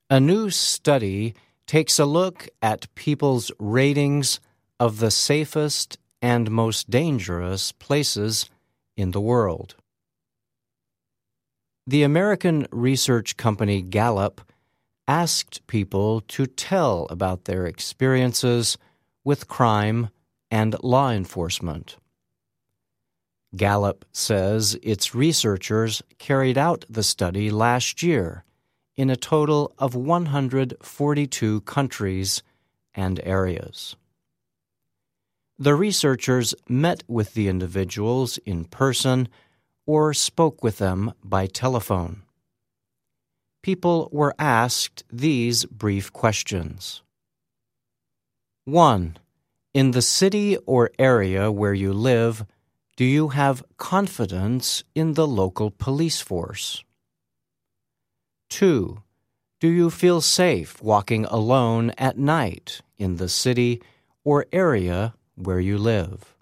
A new study takes a look at people's ratings of the safest and most dangerous places in the world. The American research company Gallup asked people to tell about their experiences with crime and law enforcement. Gallup says its researchers carried out the study last year in a total of 142 countries and areas. The researchers met with the individuals in person or spoke with them by telephone. People were asked these brief questions. 1. In the city or area where you live, do you have confidence in the local police force? 2. Do you feel safe walking alone at night in the city or area where you live?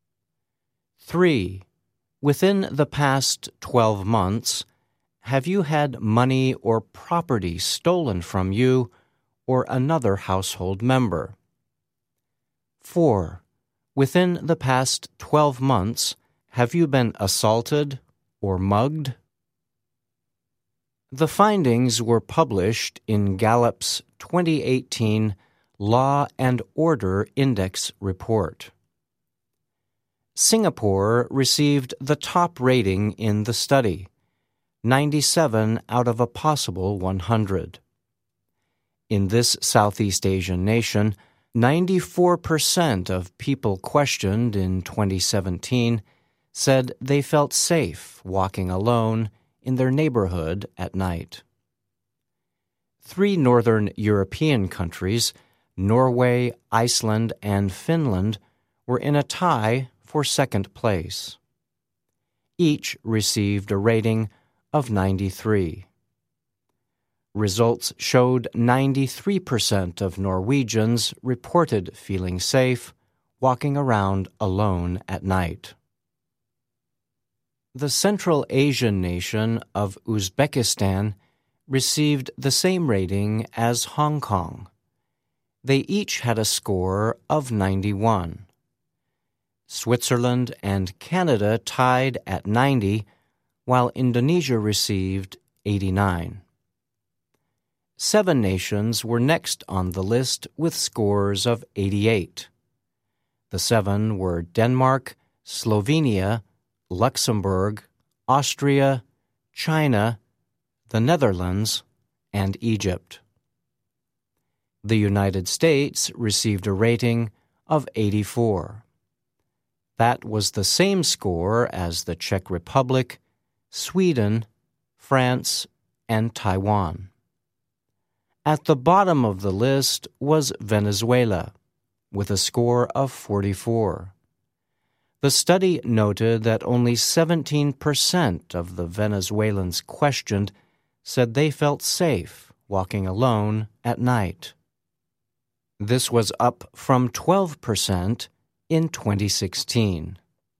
3. Within the past 12 months, have you had money or property stolen from you or another household member? 4. Within the past 12 months, have you been assaulted or mugged? The findings were published in Gallup's 2018 Law and Order Index report. Singapore received the top rating in the study, 97 out of a possible 100. In this Southeast Asian nation, 94% of people questioned in 2017 said they felt safe walking alone in their neighborhood at night. 3 northern European countries, Norway, Iceland, and Finland, were in a tie for second place. Each received a rating of 93. Results showed 93% of Norwegians reported feeling safe walking around alone at night. The Central Asian nation of Uzbekistan received the same rating as Hong Kong. They each had a score of 91. Switzerland and Canada tied at 90, while Indonesia received 89. 7 nations were next on the list with scores of 88. The 7 were Denmark, Slovenia, Luxembourg, Austria, China, the Netherlands, and Egypt. The United States received a rating of 84. That was the same score as the Czech Republic, Sweden, France, and Taiwan. At the bottom of the list was Venezuela, with a score of 44. The study noted that only 17% of the Venezuelans questioned said they felt safe walking alone at night. This was up from 12% in 2016.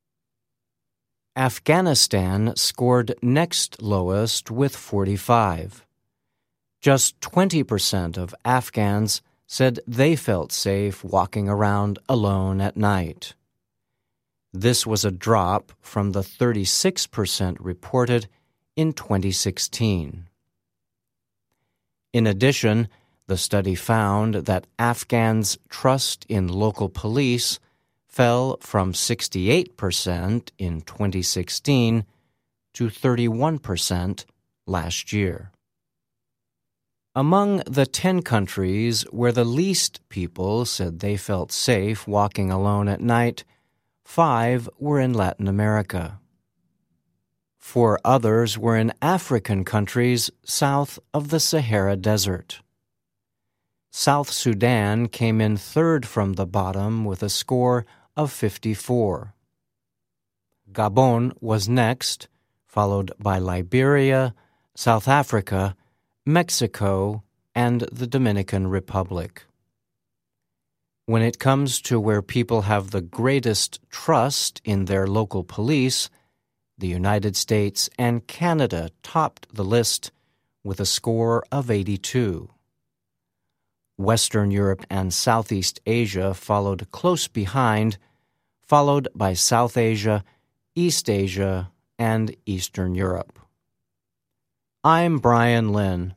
Afghanistan scored next lowest with 45. Just 20% of Afghans said they felt safe walking around alone at night. This was a drop from the 36% reported in 2016. In addition, the study found that Afghans' trust in local police fell from 68% in 2016 to 31% last year. Among the 10 countries where the least people said they felt safe walking alone at night, 5 were in Latin America. 4 others were in African countries south of the Sahara Desert. South Sudan came in third from the bottom with a score of 54. Gabon was next, followed by Liberia, South Africa, Mexico, and the Dominican Republic. When it comes to where people have the greatest trust in their local police, the United States and Canada topped the list with a score of 82. Western Europe and Southeast Asia followed close behind, followed by South Asia, East Asia, and Eastern Europe. I'm Brian Lynn.